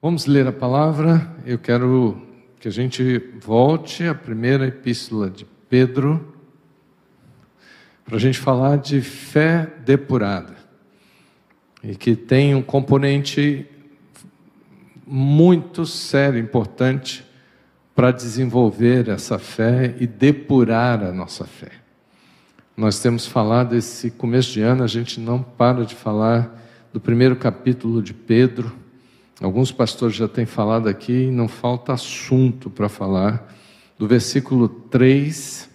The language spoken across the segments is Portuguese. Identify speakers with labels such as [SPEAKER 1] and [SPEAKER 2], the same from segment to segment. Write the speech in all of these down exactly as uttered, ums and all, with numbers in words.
[SPEAKER 1] Vamos ler a palavra. Eu quero que a gente volte à primeira epístola de Pedro, para a gente falar de fé depurada, e que tem um componente muito sério, importante, para desenvolver essa fé e depurar a nossa fé. Nós temos falado, esse começo de ano, a gente não para de falar do primeiro capítulo de Pedro. Alguns pastores já têm falado aqui, e não falta assunto para falar, do versículo três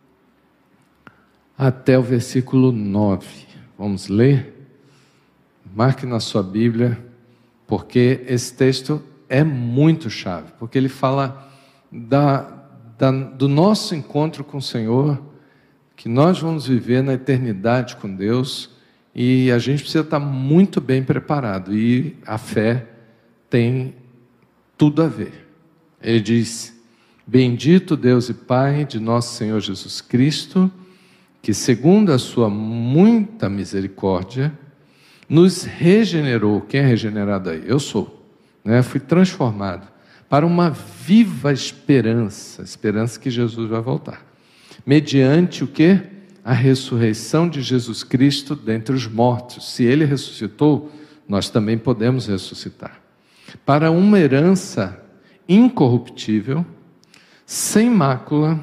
[SPEAKER 1] até o versículo nove. Vamos ler? Marque na sua Bíblia, porque esse texto é muito chave, porque ele fala da, da, do nosso encontro com o Senhor, que nós vamos viver na eternidade com Deus, e a gente precisa estar muito bem preparado, e a fé tem tudo a ver. Ele diz: bendito Deus e Pai de nosso Senhor Jesus Cristo, que segundo a sua muita misericórdia, nos regenerou. Quem é regenerado aí? Eu sou, né? Fui transformado para uma viva esperança, esperança que Jesus vai voltar, mediante o quê? A ressurreição de Jesus Cristo dentre os mortos. Se Ele ressuscitou, nós também podemos ressuscitar, para uma herança incorruptível, sem mácula,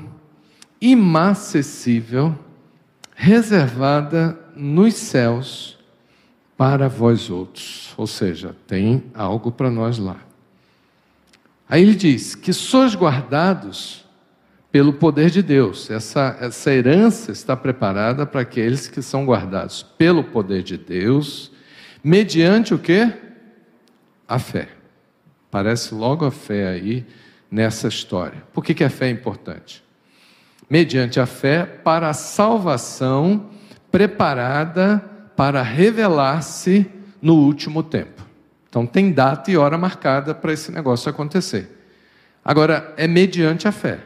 [SPEAKER 1] imacessível, reservada nos céus para vós outros. Ou seja, tem algo para nós lá. Aí ele diz que sois guardados pelo poder de Deus. Essa, essa herança está preparada para aqueles que são guardados pelo poder de Deus, mediante o quê? A fé. Parece logo a fé aí nessa história. Por que que a fé é importante? Mediante a fé para a salvação preparada para revelar-se no último tempo. Então tem data e hora marcada para esse negócio acontecer. Agora, é mediante a fé.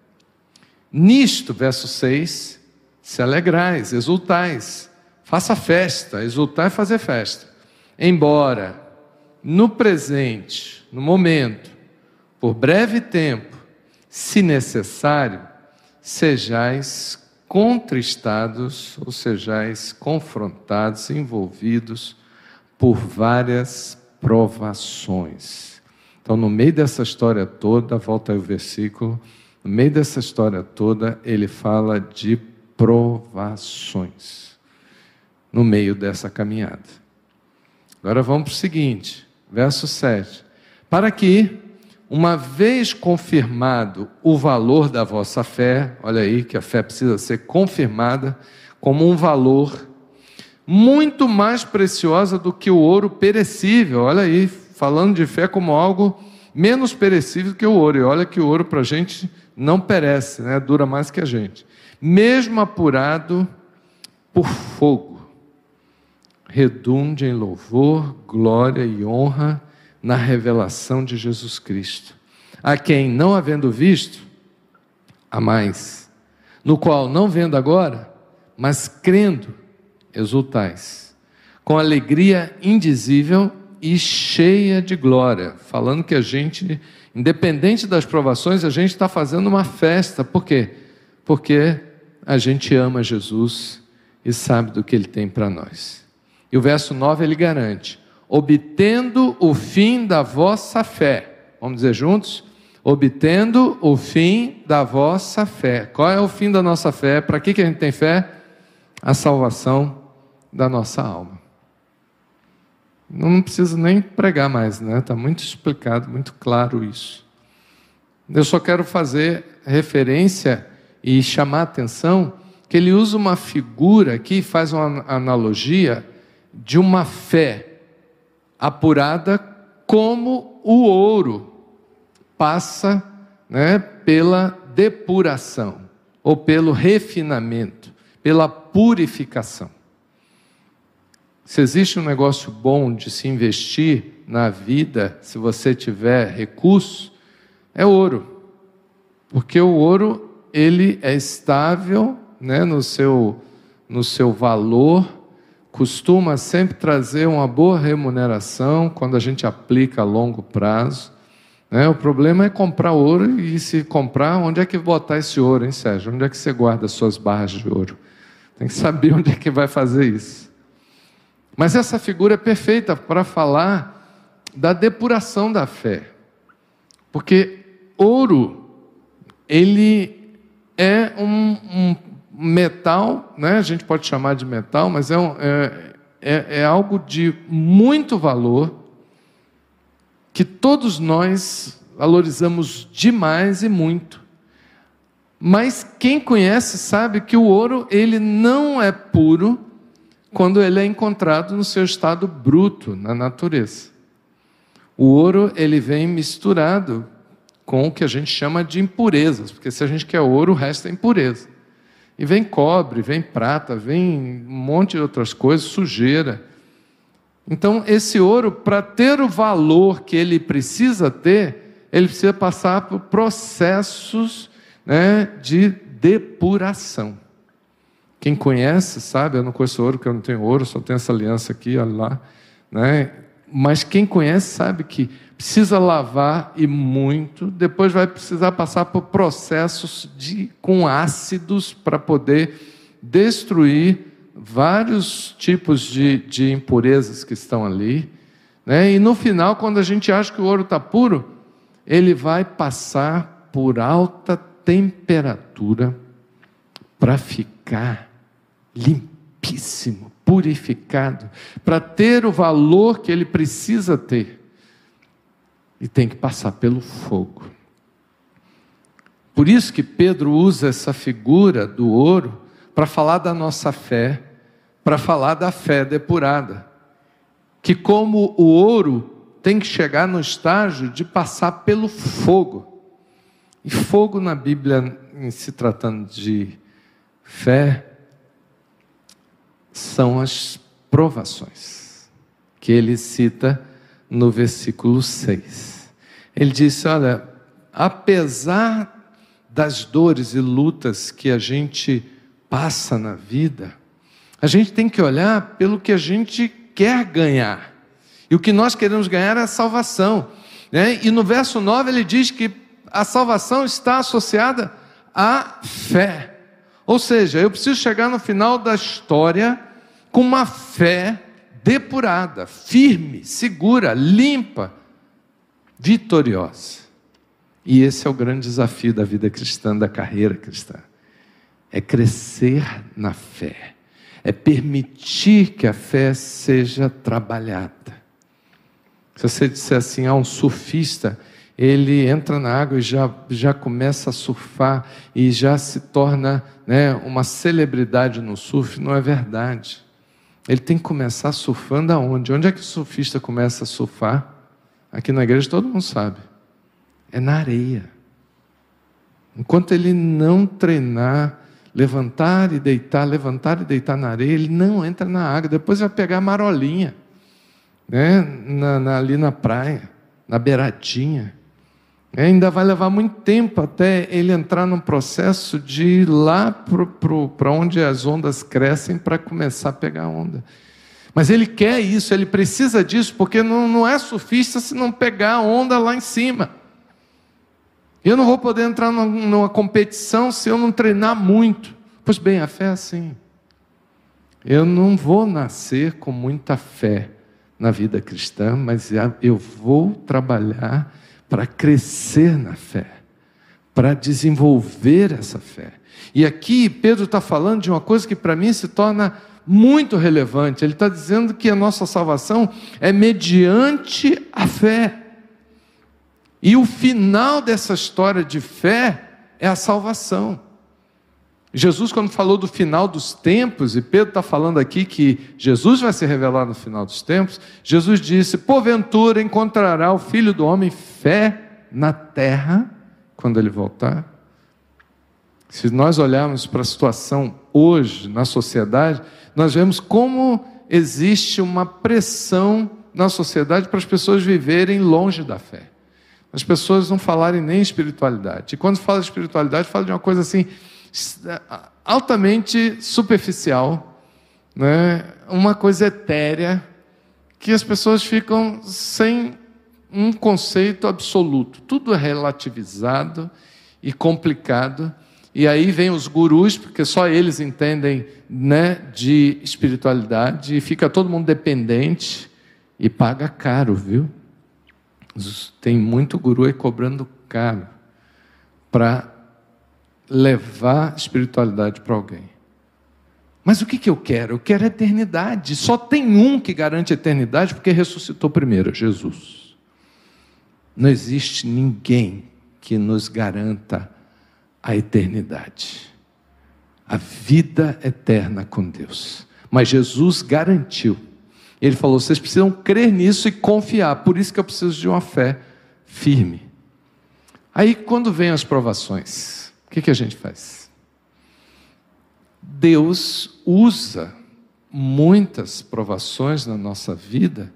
[SPEAKER 1] Nisto, verso seis, se alegrais, exultais, faça festa, exultar é fazer festa. Embora no presente, no momento, por breve tempo, se necessário, sejais contristados, ou sejais confrontados, envolvidos por várias provações. Então, no meio dessa história toda, volta aí o versículo, no meio dessa história toda, ele fala de provações, no meio dessa caminhada. Agora vamos para o seguinte, verso sete. Para que, uma vez confirmado o valor da vossa fé, olha aí que a fé precisa ser confirmada como um valor muito mais preciosa do que o ouro perecível. Olha aí, falando de fé como algo menos perecível que o ouro. E olha que o ouro para a gente não perece, né? Dura mais que a gente. Mesmo apurado por fogo, redunde em louvor, glória e honra na revelação de Jesus Cristo, a quem, não havendo visto, há mais, no qual, não vendo agora, mas crendo, exultais, com alegria indizível e cheia de glória. Falando que a gente, independente das provações, a gente está fazendo uma festa. Por quê? Porque a gente ama Jesus e sabe do que Ele tem para nós. E o verso nove ele garante: obtendo o fim da vossa fé. Vamos dizer juntos? Obtendo o fim da vossa fé. Qual é o fim da nossa fé? Para que que a gente tem fé? A salvação da nossa alma. Não preciso nem pregar mais, né? Está muito explicado, muito claro isso. Eu só quero fazer referência e chamar a atenção que ele usa uma figura aqui, faz uma analogia de uma fé apurada como o ouro passa, né, pela depuração, ou pelo refinamento, pela purificação. Se existe um negócio bom de se investir na vida, se você tiver recurso, é ouro. Porque o ouro, ele é estável, né, no seu, no seu valor, costuma sempre trazer uma boa remuneração quando a gente aplica a longo prazo, né? O problema é comprar ouro, e se comprar, onde é que botar esse ouro, hein, Sérgio? Onde é que você guarda as suas barras de ouro? Tem que saber onde é que vai fazer isso. Mas essa figura é perfeita para falar da depuração da fé. Porque ouro, ele é um, um metal, né? A gente pode chamar de metal, mas é, um, é, é, é algo de muito valor, que todos nós valorizamos demais e muito. Mas quem conhece sabe que o ouro, ele não é puro quando ele é encontrado no seu estado bruto, na natureza. O ouro, ele vem misturado com o que a gente chama de impurezas, porque se a gente quer ouro, o resto é impureza. E vem cobre, vem prata, vem um monte de outras coisas, sujeira. Então, esse ouro, para ter o valor que ele precisa ter, ele precisa passar por processos, né, de depuração. Quem conhece sabe, eu não conheço ouro, porque eu não tenho ouro, só tenho essa aliança aqui, olha lá, né? Mas quem conhece sabe que precisa lavar, e muito, depois vai precisar passar por processos de, com ácidos para poder destruir vários tipos de, de impurezas que estão ali, né? E no final, quando a gente acha que o ouro está puro, ele vai passar por alta temperatura para ficar limpíssimo, purificado, para ter o valor que ele precisa ter. E tem que passar pelo fogo. Por isso que Pedro usa essa figura do ouro para falar da nossa fé, para falar da fé depurada. Que como o ouro tem que chegar no estágio de passar pelo fogo. E fogo na Bíblia, em se tratando de fé, são as provações, que ele cita no versículo seis. Ele disse, olha, apesar das dores e lutas que a gente passa na vida, a gente tem que olhar pelo que a gente quer ganhar. E o que nós queremos ganhar é a salvação, né? E no verso nove ele diz que a salvação está associada à fé. Ou seja, eu preciso chegar no final da história com uma fé depurada, firme, segura, limpa, vitoriosa. E esse é o grande desafio da vida cristã, da carreira cristã. É crescer na fé. É permitir que a fé seja trabalhada. Se você disser assim, ah, um surfista, ele entra na água e já, já começa a surfar e já se torna, né, uma celebridade no surf, não é verdade. Ele tem que começar surfando aonde? Onde é que o surfista começa a surfar? Aqui na igreja todo mundo sabe. É na areia. Enquanto ele não treinar, levantar e deitar, levantar e deitar na areia, ele não entra na água. Depois vai pegar a marolinha, né? na, na, ali na praia, na beiradinha. É, ainda vai levar muito tempo até ele entrar num processo de ir lá para onde as ondas crescem para começar a pegar onda. Mas ele quer isso, ele precisa disso, porque não, não é surfista se não pegar a onda lá em cima. Eu não vou poder entrar numa, numa competição se eu não treinar muito. Pois bem, a fé é assim. Eu não vou nascer com muita fé na vida cristã, mas eu vou trabalhar para crescer na fé, para desenvolver essa fé. E aqui Pedro está falando de uma coisa que para mim se torna muito relevante. Ele está dizendo que a nossa salvação é mediante a fé. E o final dessa história de fé é a salvação. Jesus, quando falou do final dos tempos, e Pedro está falando aqui que Jesus vai se revelar no final dos tempos, Jesus disse, porventura encontrará o Filho do Homem fé na terra, quando ele voltar? Se nós olharmos para a situação hoje, na sociedade, nós vemos como existe uma pressão na sociedade para as pessoas viverem longe da fé. As pessoas não falarem nem espiritualidade. E quando fala de espiritualidade, fala de uma coisa assim, altamente superficial, né? Uma coisa etérea, que as pessoas ficam sem um conceito absoluto. Tudo é relativizado e complicado. E aí vem os gurus, porque só eles entendem, né, de espiritualidade, e fica todo mundo dependente e paga caro, viu? Tem muito guru aí cobrando caro para levar espiritualidade para alguém. Mas o que, que eu quero? Eu quero a eternidade. Só tem um que garante a eternidade, porque ressuscitou primeiro, Jesus. Não existe ninguém que nos garanta a eternidade, a vida eterna com Deus. Mas Jesus garantiu. Ele falou, vocês precisam crer nisso e confiar, por isso que eu preciso de uma fé firme. Aí quando vem as provações, o que, que a gente faz? Deus usa muitas provações na nossa vida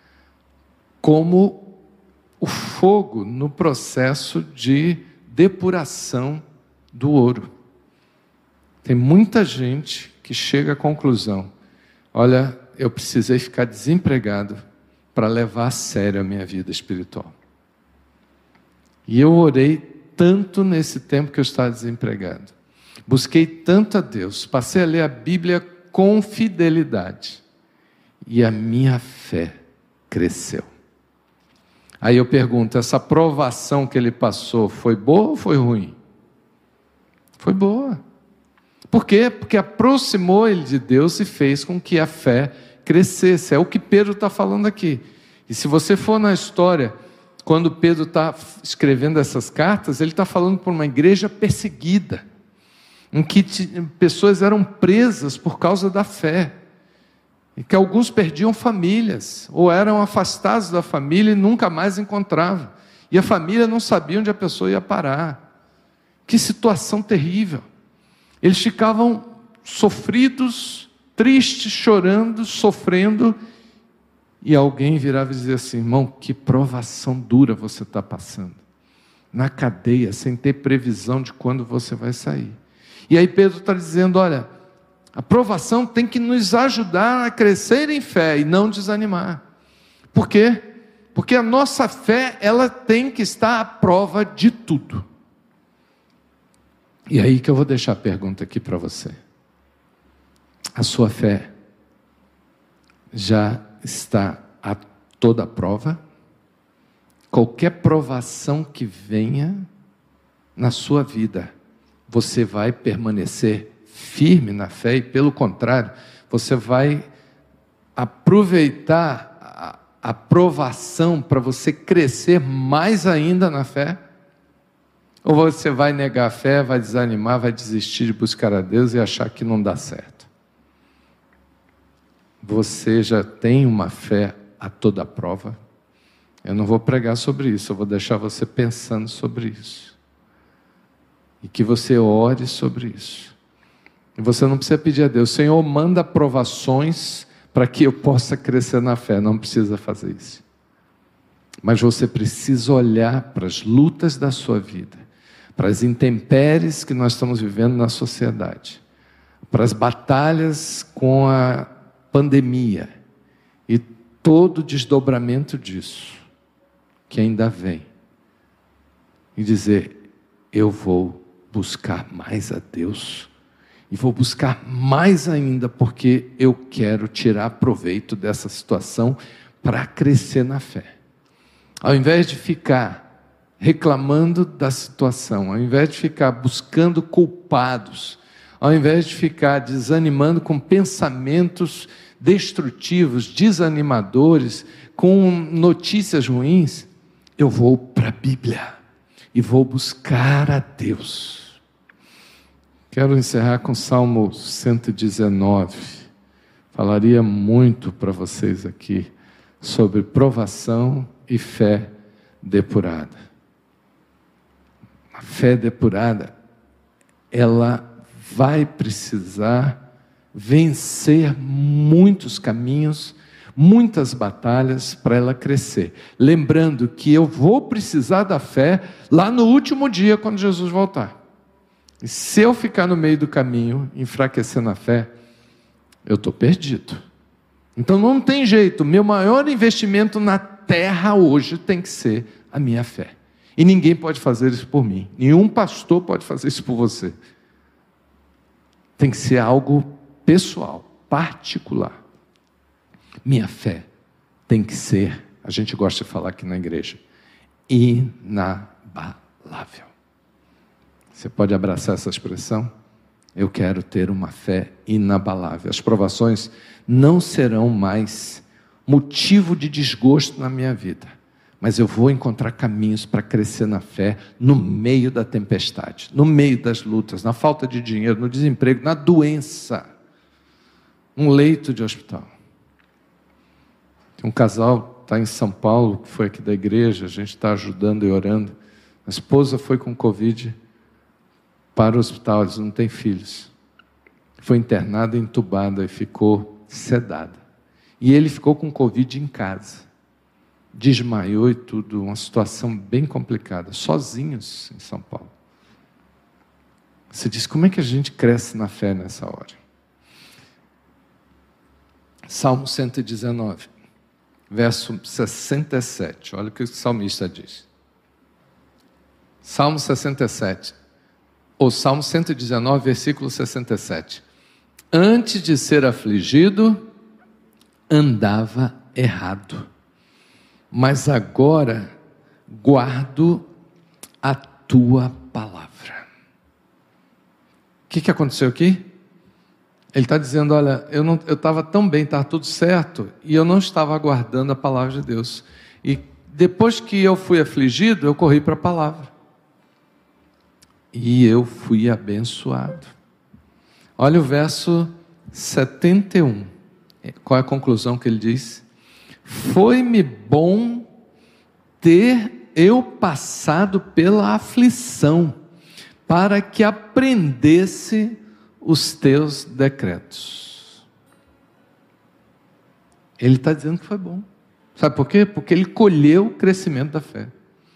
[SPEAKER 1] como o fogo no processo de depuração do ouro. Tem muita gente que chega à conclusão, olha, eu precisei ficar desempregado para levar a sério a minha vida espiritual. E eu orei tanto nesse tempo que eu estava desempregado. Busquei tanto a Deus, passei a ler a Bíblia com fidelidade. E a minha fé cresceu. Aí eu pergunto, essa provação que ele passou foi boa ou foi ruim? Foi boa. Por quê? Porque aproximou ele de Deus e fez com que a fé crescesse. É o que Pedro está falando aqui. E se você for na história, quando Pedro está escrevendo essas cartas, ele está falando por uma igreja perseguida, em que pessoas eram presas por causa da fé, e que alguns perdiam famílias, ou eram afastados da família e nunca mais encontravam, e a família não sabia onde a pessoa ia parar. Que situação terrível. Eles ficavam sofridos, tristes, chorando, sofrendo, e alguém virava e dizia assim, irmão, que provação dura você está passando, na cadeia, sem ter previsão de quando você vai sair. E aí Pedro está dizendo, olha, a provação tem que nos ajudar a crescer em fé e não desanimar. Por quê? Porque a nossa fé, ela tem que estar à prova de tudo. E aí que eu vou deixar a pergunta aqui para você. A sua fé já está a toda prova? Qualquer provação que venha na sua vida, você vai permanecer firme na fé e, pelo contrário, você vai aproveitar a provação para você crescer mais ainda na fé? Ou você vai negar a fé, vai desanimar, vai desistir de buscar a Deus e achar que não dá certo? Você já tem uma fé a toda prova? Eu não vou pregar sobre isso, eu vou deixar você pensando sobre isso. E que você ore sobre isso. E você não precisa pedir a Deus, Senhor, manda provações para que eu possa crescer na fé. Não precisa fazer isso. Mas você precisa olhar para as lutas da sua vida, para as intempéries que nós estamos vivendo na sociedade, para as batalhas com a pandemia e todo o desdobramento disso, que ainda vem, e dizer, eu vou buscar mais a Deus, e vou buscar mais ainda, porque eu quero tirar proveito dessa situação para crescer na fé. Ao invés de ficar reclamando da situação, ao invés de ficar buscando culpados, ao invés de ficar desanimando com pensamentos destrutivos, desanimadores, com notícias ruins, eu vou para a Bíblia e vou buscar a Deus. Quero encerrar com Salmo cento e dezenove. Falaria muito para vocês aqui sobre provação e fé depurada. A fé depurada, ela vai precisar vencer muitos caminhos, muitas batalhas para ela crescer. Lembrando que eu vou precisar da fé lá no último dia, quando Jesus voltar. E se eu ficar no meio do caminho, enfraquecendo a fé, eu estou perdido. Então não tem jeito, meu maior investimento na terra hoje tem que ser a minha fé. E ninguém pode fazer isso por mim, nenhum pastor pode fazer isso por você. Tem que ser algo pessoal, particular. Minha fé tem que ser, a gente gosta de falar aqui na igreja, inabalável. Você pode abraçar essa expressão? Eu quero ter uma fé inabalável. As provações não serão mais motivo de desgosto na minha vida, mas eu vou encontrar caminhos para crescer na fé no meio da tempestade, no meio das lutas, na falta de dinheiro, no desemprego, na doença, um leito de hospital. Tem um casal, está em São Paulo, que foi aqui da igreja, a gente está ajudando e orando. A esposa foi com Covid para o hospital, eles não têm filhos. Foi internada, entubada e ficou sedada. E ele ficou com Covid em casa. Desmaiou e tudo, uma situação bem complicada, sozinhos em São Paulo. Você diz, como é que a gente cresce na fé nessa hora? Salmo cento e dezenove, verso sessenta e sete, olha o que o salmista diz. Salmo sessenta e sete, ou Salmo cento e dezenove, versículo sessenta e sete. Antes de ser afligido, andava errado, mas agora guardo a tua palavra. O que, que aconteceu aqui? Ele está dizendo, olha, eu não, eu estava tão bem, estava tudo certo, e eu não estava aguardando a palavra de Deus. E depois que eu fui afligido, eu corri para a palavra. E eu fui abençoado. Olha o verso setenta e um. Qual é a conclusão que ele diz? Foi-me bom ter eu passado pela aflição, para que aprendesse os teus decretos. Ele está dizendo que foi bom. Sabe por quê? Porque ele colheu o crescimento da fé.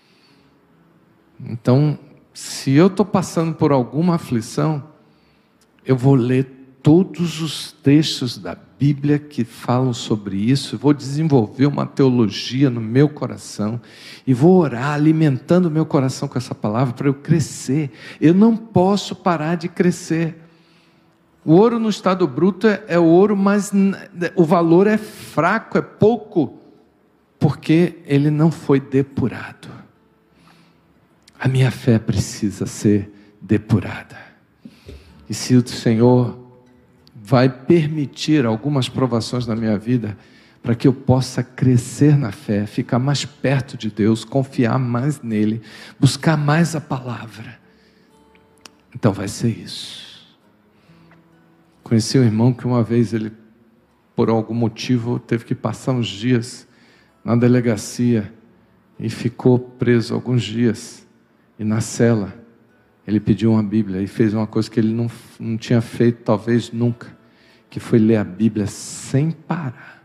[SPEAKER 1] Então, se eu estou passando por alguma aflição, eu vou ler todos os textos da Bíblia que falam sobre isso, vou desenvolver uma teologia no meu coração, e vou orar, alimentando o meu coração com essa palavra, para eu crescer. Eu não posso parar de crescer. O ouro no estado bruto é, é ouro, mas o valor é fraco, é pouco, porque ele não foi depurado. A minha fé precisa ser depurada. E se o Senhor vai permitir algumas provações na minha vida, para que eu possa crescer na fé, ficar mais perto de Deus, confiar mais nele, buscar mais a palavra, então vai ser isso. Conheci um irmão que uma vez ele, por algum motivo, teve que passar uns dias na delegacia e ficou preso alguns dias. E na cela, ele pediu uma Bíblia e fez uma coisa que ele não, não tinha feito talvez nunca, que foi ler a Bíblia sem parar.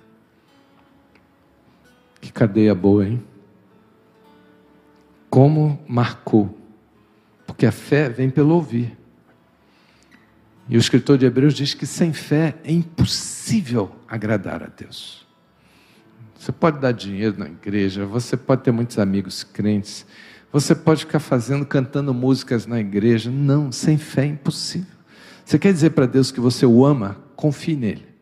[SPEAKER 1] Que cadeia boa, hein? Como marcou. Porque a fé vem pelo ouvir. E o escritor de Hebreus diz que sem fé é impossível agradar a Deus. Você pode dar dinheiro na igreja, você pode ter muitos amigos crentes, você pode ficar fazendo, cantando músicas na igreja. Não, sem fé é impossível. Você quer dizer para Deus que você o ama? Confie nele.